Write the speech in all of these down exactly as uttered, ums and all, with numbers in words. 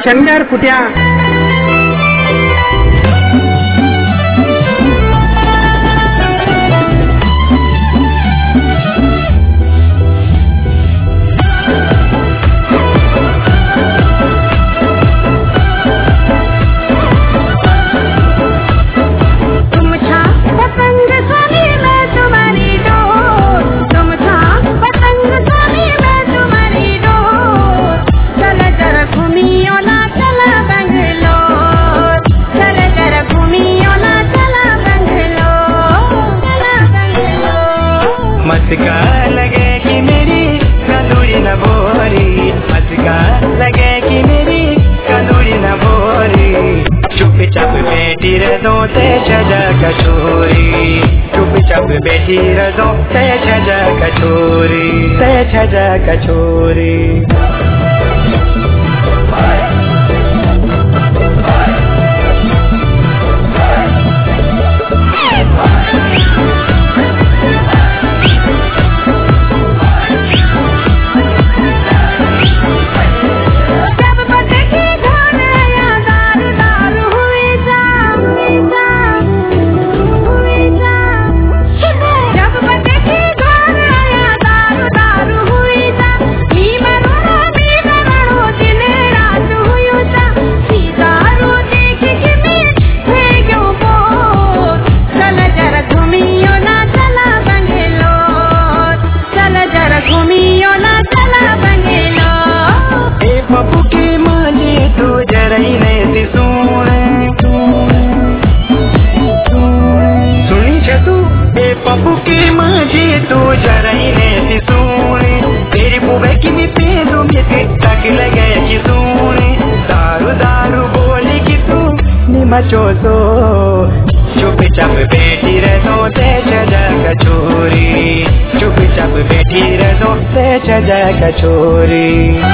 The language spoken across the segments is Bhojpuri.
शनिवार फुट्या मस्का लगे कि मेरी कंदूरी न बोरी, मस्का लगे कि मेरी कंदूरी न बोरी, चुप चाप बैठी रहो ते छजा कचोरी, चुप चाप बैठी रहो ते छजा कचोरी, ते छजा कचोरी। पप्पू की मांझी तू जरई ने सुने सुनी छ तू ए पप्पू की मांझी तू जरई ने सुने तेरी पुबे की मी पेदो में तक लगे कि सुने दारू दारू बोली कि तू निमचो सो चुप चाप बैठी रहो ते छजा कचोरी, चुप चाप बैठी रहो ते छजा कचोरी।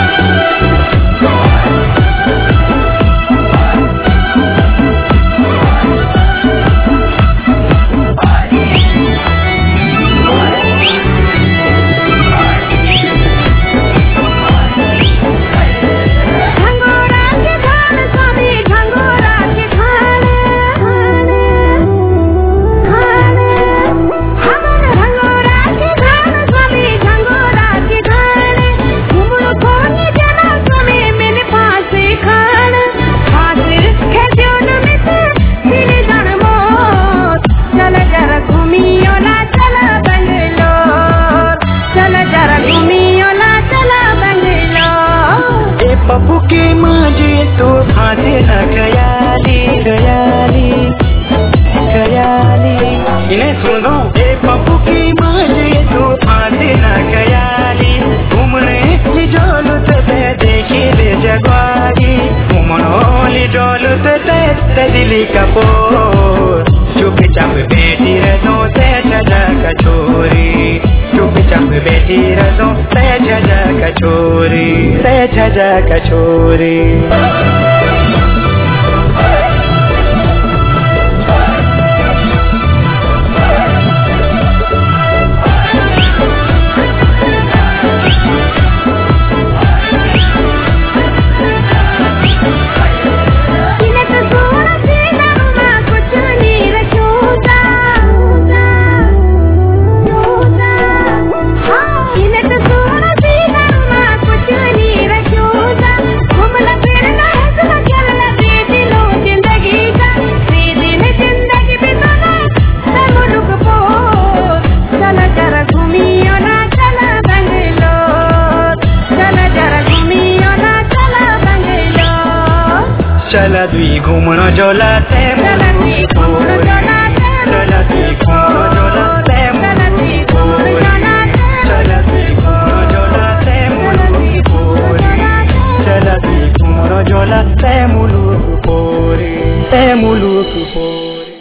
पप्पू की मांझी तू फांसी न खयाली खयाली खयाली इन्हें सुनो ए पप्पू की मांझी तू फांसी न खयाली घूमने ली जोलुत ते देखी ले जगवारी घूमनो ली जोलुत ते ते दिली कपोर चुप चाप बैठी रहो ते छजा कचोरी, चुप चाप बैठी रहो ते छजा कचोरी, ते छजा कचोरी। चला दुई घूमनो जोला ते चला दुई घूमनो जोला